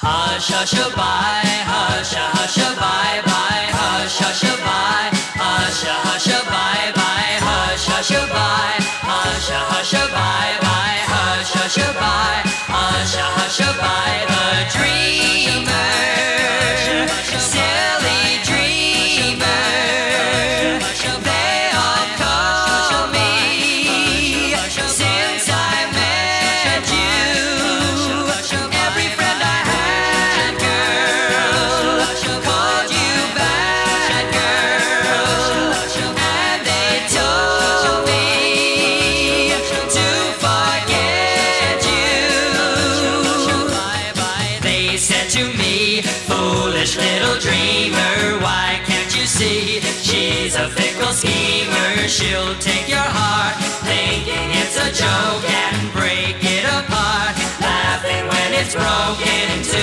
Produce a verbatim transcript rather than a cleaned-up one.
Hush, hush, bye, hush, hush, bye, bye, hush, hush, bye, hush, hush, bye, bye, hush, hush, bye, hush, hush, bye, bye, hush, hush, bye, hush, hush, bye. The dreamer, silly dreamer, they all call me since I met you. Every friend I had, girl, called you bad, girl, and they told me to forget you. They said to me, foolish little dreamer, why can't you see she's a fickle schemer? She'll take your heart, thinking it's a joke, and break it apart, laughing when it's broken.